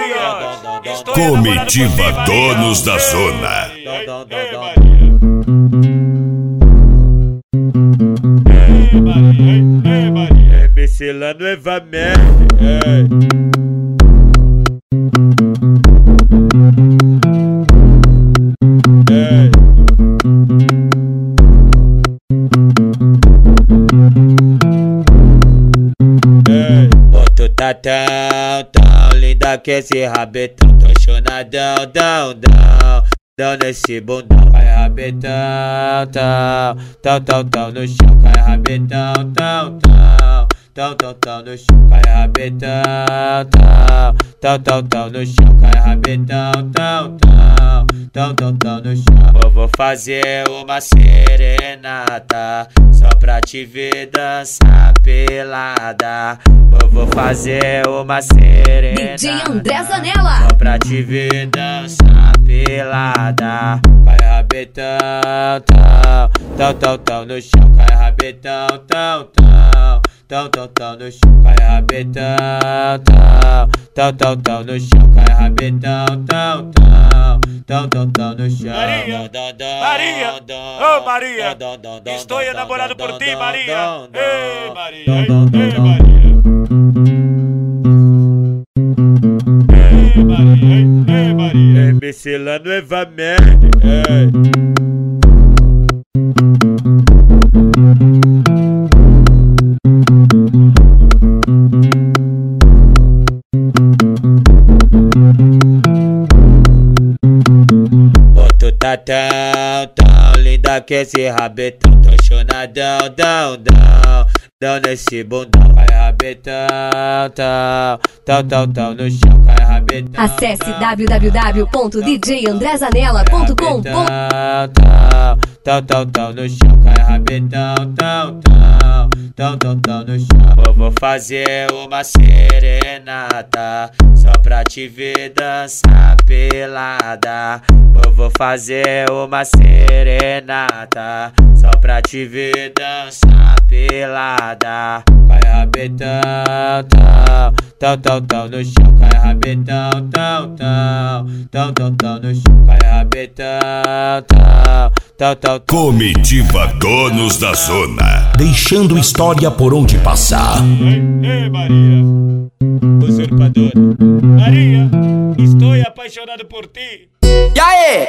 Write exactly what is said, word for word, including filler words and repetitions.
Maria. Estou Comitiva Donos da Zona. Ei, Maria. Ei, Maria. Ei, Maria. M C lá no Evamerd. Tu tá tão, tão linda que esse rabetão. Tô chonadão, dão, dão, dão nesse bundão. Cai rabetão, tão, tão, tão, tão no chão. Cai rabetão, tão, tão, tão, tão, tão no chão. Cai rabetão, tão, tão, tão, tão no chão. Cai rabetão, tão, tão, tão, tão, tão no chão. Eu vou fazer uma serenata só pra te ver dançar pelada. Eu vou fazer uma serenata D J André Zanella, só pra te ver dançar pelada. Cai rabetão, tão, tão, tão, tão no chão. Cai rabetão, tão, tão, tão, tão, tão no chão. Cai rabetão, tão, tão, tão, tão no chão. Cai rabetão, tão, tão, tão, tão, tão no chão. Maria, Maria, ô Maria, estou enamorado por ti, Maria. Ei, Maria, ei, Maria. Ei, Maria, ei, Maria. M C lá no Evamerd. Tu tá tão, tão linda que esse rabetão. Tô chonadão, dão, dão, dão nesse bundão. Cai rabetão, tão, tão, tão, tão no chão. Cai rabetão. acesse w w w ponto d j andré zanella ponto com. Tão, tão, tão, tão no chão. Cai rabetão, tão, tão, tão, tão, tão no chão. Eu vou fazer uma serenata só pra te ver dançar pelada. Eu vou fazer uma serenata só pra te ver dançar pelada. Cai rabetão, tão, tão, tão, tão no chão. Cai rabetão, tão, tão, tão, tão, tão no chão. Cai rabetão, tão, tão, tão, tão. Comitiva Donos da Zona. Deixando história por onde passar. Ei, ei, Maria. Usurpadora. Maria, estou apaixonado por ti. E aí?